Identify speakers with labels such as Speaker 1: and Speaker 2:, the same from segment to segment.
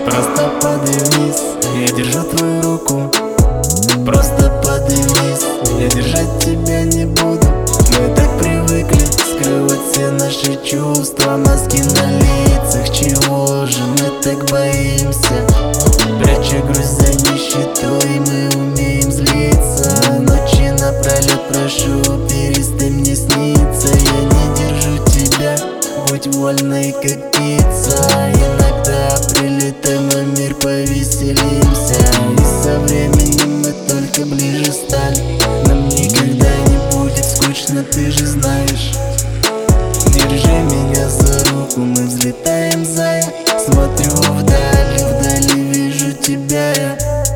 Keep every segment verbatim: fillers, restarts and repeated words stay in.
Speaker 1: Просто подивись, я держу твою руку. Просто подивись, я держать тебя не буду. Мы так привыкли скрывать все наши чувства, маски на лицах. Чего же мы так боимся? Пряча грусть за нищетой, мы умеем злиться. Ночи напролет прошу, перестань мне сниться. Я не держу тебя, будь вольной, как птица. Иногда прилетаем в мир, повеселимся. И со временем мы только ближе стали. Нам никогда не будет скучно, ты же знаешь. Держи меня за руку, мы взлетаем, зая. Смотрю вдали, вдали вижу тебя я.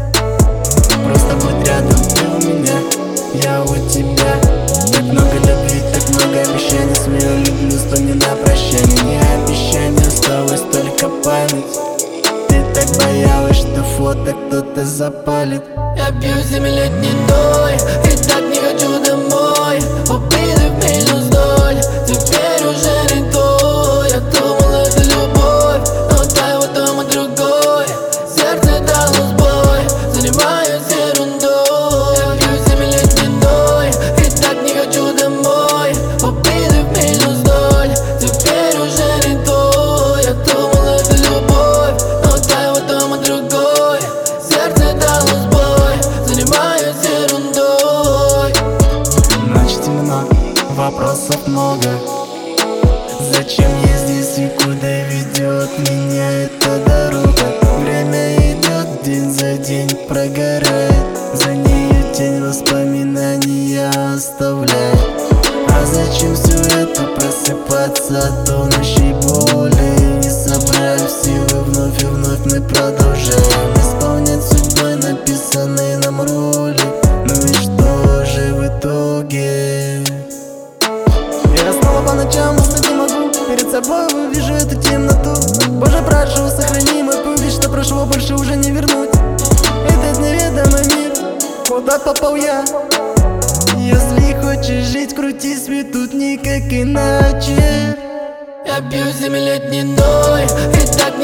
Speaker 1: Просто будь рядом, ты у меня, я у тебя. Так много любви, так много обещаний. Свое люблю, вспоминаю прощание. Не обещание, осталось только память. Ты так боялась, что фото кто-то запалит.
Speaker 2: Я пью семилетний ной, и так не хочу домой. Убитый в минус ноль, теперь уже не то. Я думал, это любовь, но та вот дома другой. Сердце дало сбой, занимаюсь ерундой. Я пью семилетний ной, и так не хочу домой. Убитый в минус ноль, теперь уже не то. Я думал, это любовь, но та вот дома другой. Сердце дало сбой, занимаюсь ерундой.
Speaker 1: Ночь темна, вопросов много. Зачем я здесь и куда ведет меня эта дорога? Время идет, день за день прогорает. За нею тень воспоминаний оставляет. А зачем все это просыпаться от тонущей боли? Не собрали силы, вновь и вновь мы продолжаем исполнять судьбой написанные нам роли. Ну и что же в итоге? Я снова по ночам уснуть не могу. Перед собой вижу эту темноту. Боже, прошу, сохрани мой путь, что прошло больше уже не вернуть. Этот неведомый мир, куда попал я? Если хочешь жить, крутись, ведь тут никак иначе.
Speaker 2: Я пью семилетний ной, и так